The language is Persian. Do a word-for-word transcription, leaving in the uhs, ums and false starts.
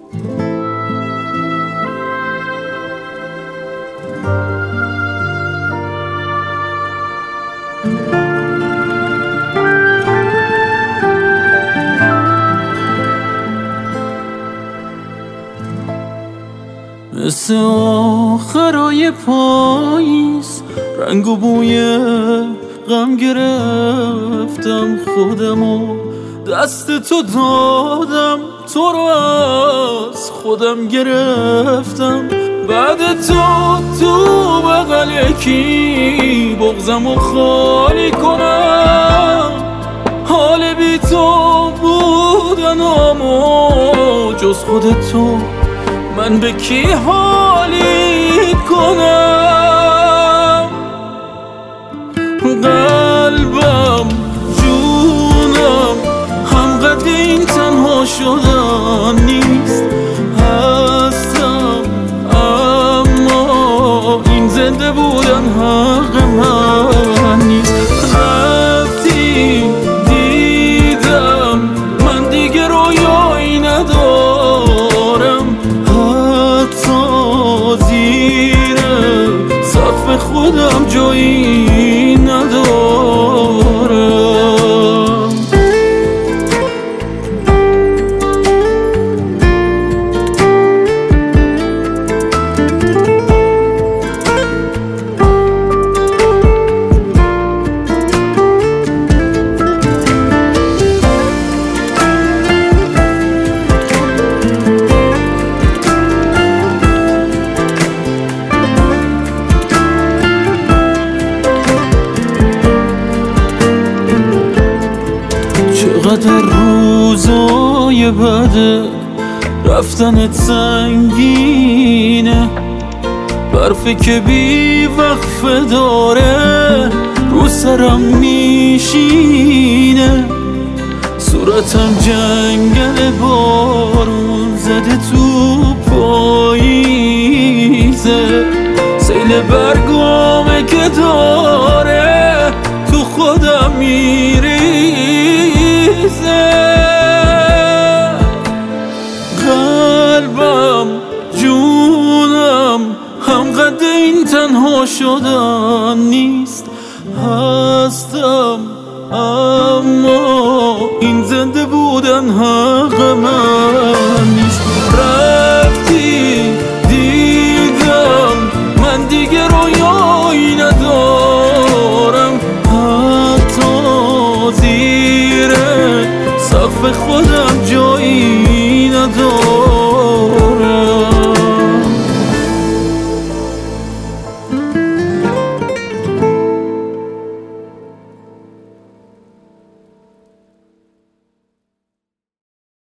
مثل آخرای پاییز رنگ و بوی غم گرفتم خودمو، دست تو دادم، تو رو از خودم گرفتم. بعد تو تو بغل یکی بغضمو خالی کنم، حال بی تو بودنامو جز خود تو من به کی حالی کنم؟ قلبم جونم همقدر این تنها شدن نیست، هستم اما این زنده بودن حق من نیست. رفتی دیدم من دیگه رویایی ندارم، زیر سقف خودم جایی ندارم. چقدر روزای بده رفتنت سنگینه، برفی که بی وقفه داره رو سرم میشینه. صورتم جنگل بارون زده تو پاییزه، سیل برگامه که داره تو خودم میریزه. قلبم جونم همقدر این تنها شدن نیست، هستم اما این زنده بودن حق من نیست. رفتی دیدم من دیگه رویایی ندارم، حتی زیر سقف خودم جایی